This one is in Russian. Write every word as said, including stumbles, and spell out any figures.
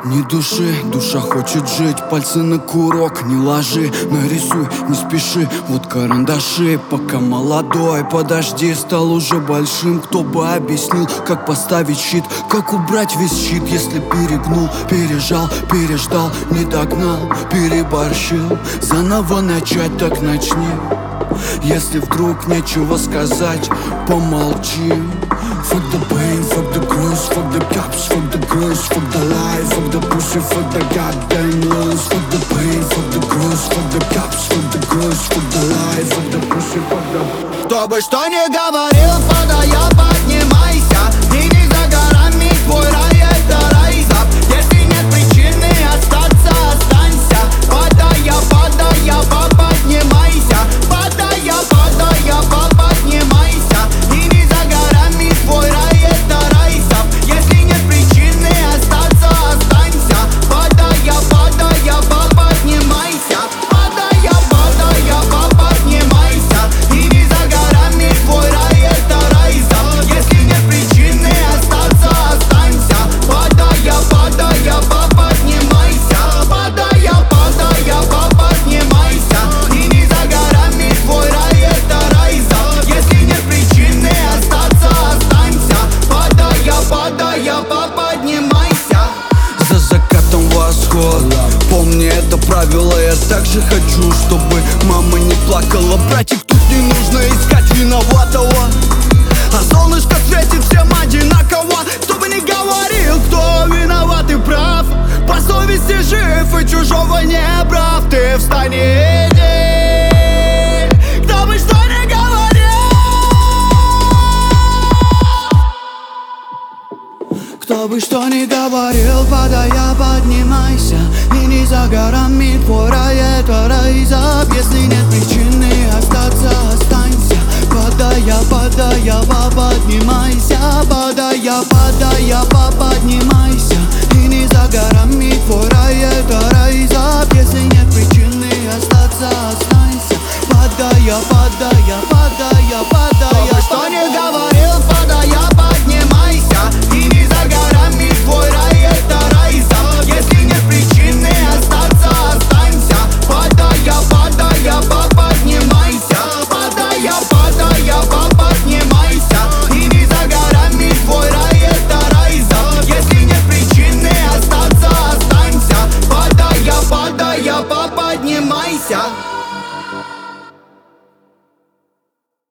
Ни души, душа хочет жить. Пальцы на курок не ложи. Нарисуй, не спеши, вот карандаши. Пока молодой, подожди, стал уже большим. Кто бы объяснил, как поставить щит, как убрать весь щит, если перегнул, пережал, переждал, не догнал, переборщил. Заново начать, так начни. Если вдруг нечего сказать, помолчи. Fuck the pain, fuck the cruise, fuck the cops, fuck the girls, fuck the life, fuck the pussy, fuck the goddamn rules. Fuck the pain, fuck the cruise, fuck the cops, fuck the girls, fuck the life, fuck the pussy, fuck the... Кто бы что ни говорил, падая, поднимайся. И не за горами твой рай, это райзап. Если нет причины остаться, останься. Падая, падая, поднимайся. Падая, падая, поднимайся. И не за горами твой рай, это райзап. Если нет причины остаться, останься. Падая, падая, поднимайся. Падая, падая, поднимайся. И не за горами твой рай, это райзап. Если нет причины остаться, останься. Падая, падая, поднимайся. Падая, падая, поднимайся. И не за горами твой рай, это райзап. Если нет причины остаться, останься. Падая, падая, поднимайся. За закатом восход, помни это правило. Я также хочу, чтобы мама не плакала. Братик, тут не нужно искать виноватого, а солнышко светит всем одинаково. Кто бы ни говорил, кто виноват и прав, по совести жив и чужого не брав. Ты встань и иди, кто бы что ни говорил. Кто бы что ни говорил, падая, поднимайся. И не за горами твой рай, это райзап. Если нет причины остаться, останься. Падая, падая, поднимайся. Падая, падая, поднимайся. И не за горами твой рай, это райзап. Если нет причины остаться, останься. Падая, падая, падая, падая. Кто бы что ни говорил, падая, поднимайся. И не за горами твой рай, это райзап. Если нет причины остаться, останься. Падая, падая, поднимайся. Падая, падая, поднимайся. И не за горами твой рай, это райзап. Если нет причины остаться, останься. Падая, падая, поднимайся.